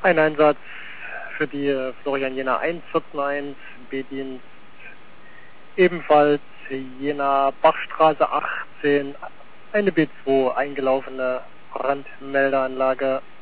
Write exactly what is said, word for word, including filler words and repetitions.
Ein Einsatz für die äh, Florian Jena eins vierzehn eins, B-Dienst, ebenfalls Jena Bachstraße achtzehn, eine B zwei eingelaufene Brandmeldeanlage